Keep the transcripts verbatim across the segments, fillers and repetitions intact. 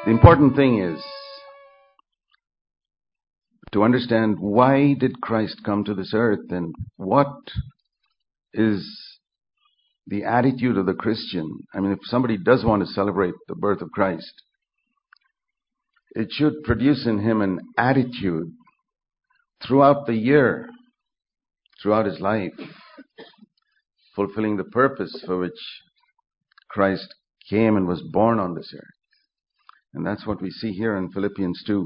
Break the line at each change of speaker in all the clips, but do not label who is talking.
The important thing is to understand why did Christ come to this earth and what is the attitude of the Christian. I mean, if somebody does want to celebrate the birth of Christ, it should produce in him an attitude throughout the year, throughout his life, fulfilling the purpose for which Christ came and was born on this earth. And that's what we see here in Philippians two.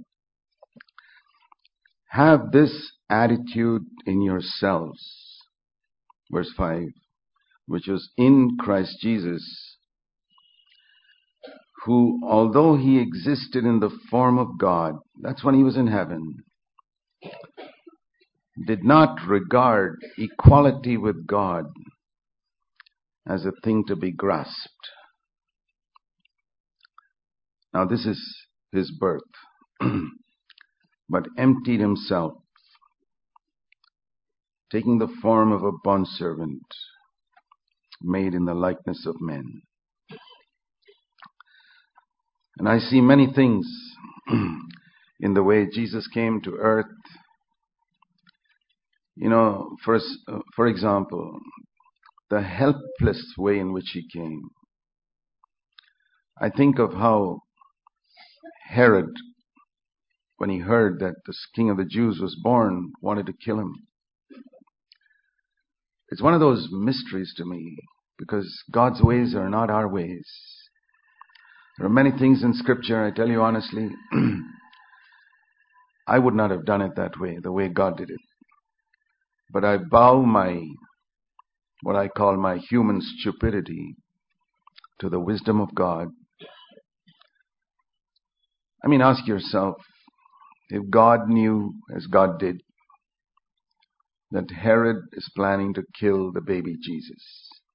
Have this attitude in yourselves, verse five, which was in Christ Jesus, who, although he existed in the form of God, that's when he was in heaven, did not regard equality with God as a thing to be grasped. Now this is his birth, but emptied himself, taking the form of a bondservant, made in the likeness of men. And I see many things in the way Jesus came to earth. You know, for, for example, the helpless way in which he came. I think of how Herod, when he heard that the king of the Jews was born, wanted to kill him. It's one of those mysteries to me, because God's ways are not our ways. There are many things in Scripture, I tell you honestly, I would not have done it that way, the way God did it. But I bow my, what I call my human stupidity, to the wisdom of God. I mean, ask yourself, if God knew, as God did, that Herod is planning to kill the baby Jesus,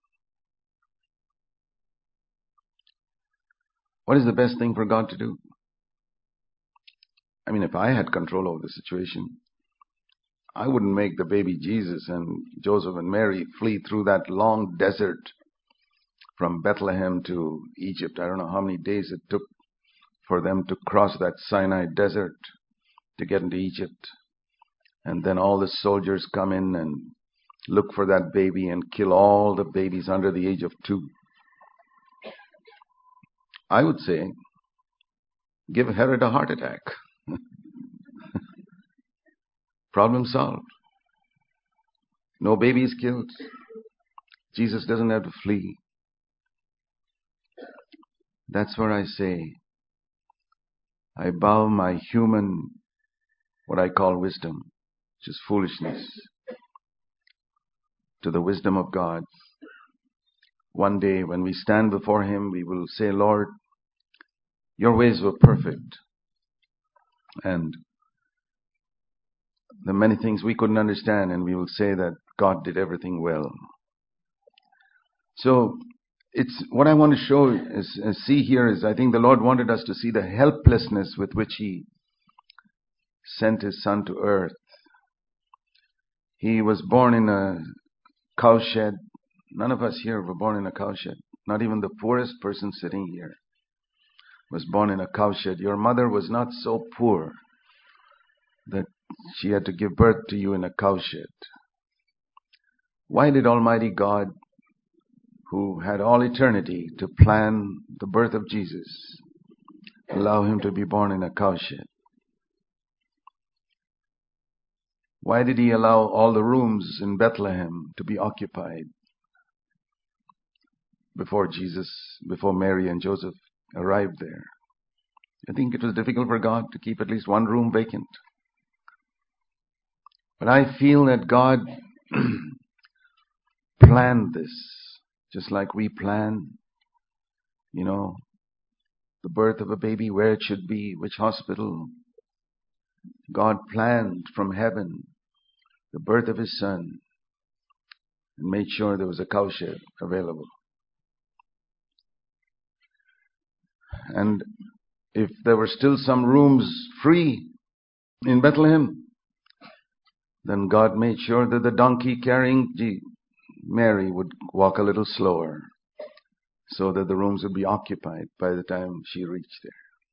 what is the best thing for God to do? I mean, if I had control over the situation, I wouldn't make the baby Jesus and Joseph and Mary flee through that long desert from Bethlehem to Egypt. I don't know how many days it took for them to cross that Sinai desert to get into Egypt. And then all the soldiers come in and look for that baby and kill all the babies under the age of two. I would say, give Herod a heart attack. Problem solved. No baby is killed. Jesus doesn't have to flee. That's where I say, I bow my human, what I call wisdom, which is foolishness, to the wisdom of God. One day when we stand before him, we will say, Lord, your ways were perfect. And there are many things we couldn't understand, and we will say that God did everything well. So, it's what I want to show is, is see here is I think the Lord wanted us to see the helplessness with which he sent his son to earth. He was born in a cowshed. None of us here were born in a cowshed. Not even the poorest person sitting here was born in a cowshed. Your mother was not so poor that she had to give birth to you in a cowshed. Why did Almighty God, who had all eternity to plan the birth of Jesus, allow him to be born in a cowshed? Why did he allow all the rooms in Bethlehem to be occupied before Jesus, before Mary and Joseph arrived there? I think it was difficult for God to keep at least one room vacant. But I feel that God planned this, just like we plan, you know, the birth of a baby, where it should be, which hospital. God planned from heaven the birth of his son and made sure there was a cowshed available. And if there were still some rooms free in Bethlehem, then God made sure that the donkey carrying Mary would walk a little slower so that the rooms would be occupied by the time she reached there.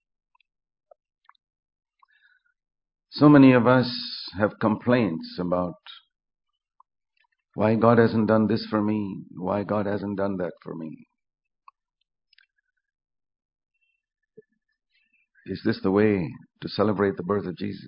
So many of us have complaints about why God hasn't done this for me, why God hasn't done that for me. Is this the way to celebrate the birth of Jesus?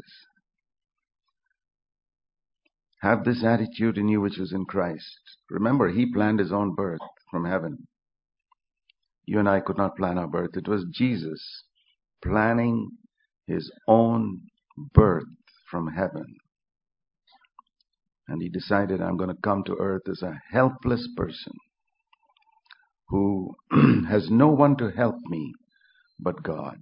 Have this attitude in you which is in Christ. Remember, He planned His own birth from heaven. You and I could not plan our birth. It was Jesus planning His own birth from heaven. And He decided, I'm going to come to earth as a helpless person who has no one to help me but God.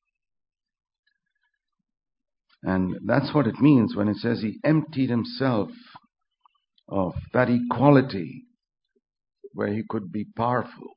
And that's what it means when it says He emptied Himself of that equality where He could be powerful.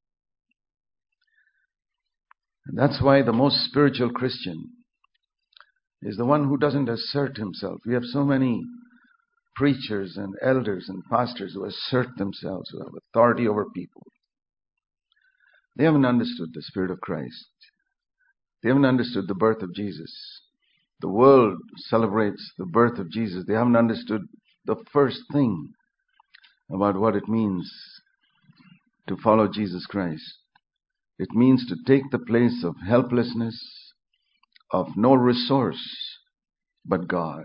And that's why the most spiritual Christian is the one who doesn't assert himself. We have so many preachers and elders and pastors who assert themselves, who have authority over people. They haven't understood the Spirit of Christ. They haven't understood the birth of Jesus. The world celebrates the birth of Jesus. They haven't understood the first thing about what it means to follow Jesus Christ. It means to take the place of helplessness, of no resource but God.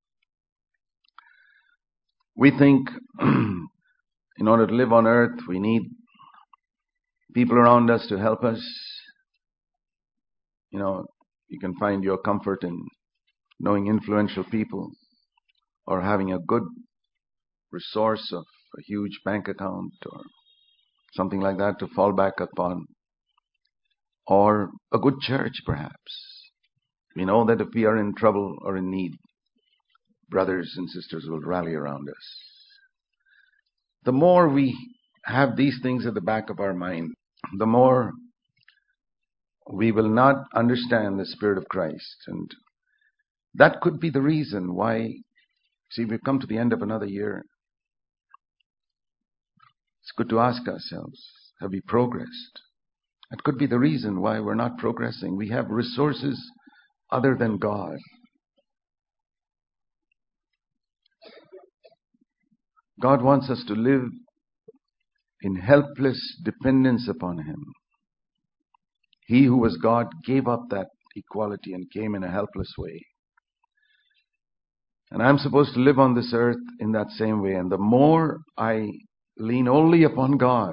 We think in order to live on earth, we need people around us to help us. You know, you can find your comfort in knowing influential people or having a good resource of a huge bank account or something like that to fall back upon, or a good church perhaps. We know that if we are in trouble or in need, brothers and sisters will rally around us. The more we have these things at the back of our mind, the more we will not understand the Spirit of Christ. And that could be the reason why, see, we've come to the end of another year. It's good to ask ourselves, have we progressed? That could be the reason why we're not progressing. We have resources other than God. God wants us to live in helpless dependence upon Him. He who was God gave up that equality and came in a helpless way. And I'm supposed to live on this earth in that same way. And the more I lean only upon God,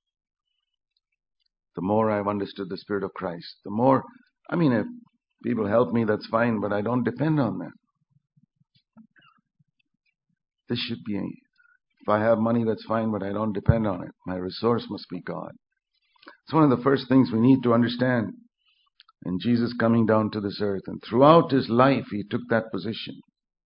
the more I've understood the Spirit of Christ. The more, I mean, if people help me, that's fine, but I don't depend on them. This should be, if I have money, that's fine, but I don't depend on it. My resource must be God. It's one of the first things we need to understand in Jesus coming down to this earth. And throughout His life, He took that position.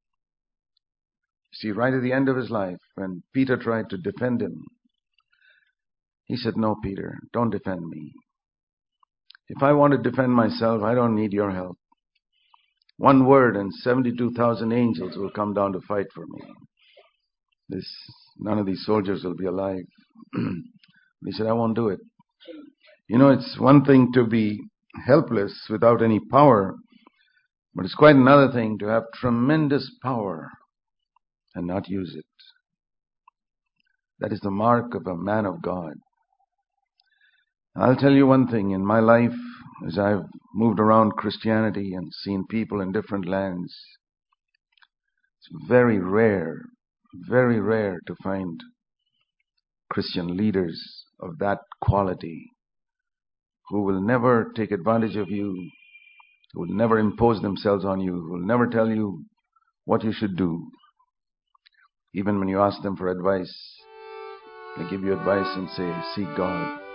See, right at the end of His life, when Peter tried to defend Him, He said, no, Peter, don't defend me. If I want to defend myself, I don't need your help. One word and seventy-two thousand angels will come down to fight for me. This, none of these soldiers will be alive. He said, I won't do it. You know, it's one thing to be helpless without any power, but it's quite another thing to have tremendous power and not use it. That is the mark of a man of God. I'll tell you one thing, in my life, as I've moved around Christianity and seen people in different lands, it's very rare, very rare to find Christian leaders of that quality who will never take advantage of you, who will never impose themselves on you, who will never tell you what you should do. Even when you ask them for advice, they give you advice and say, seek God.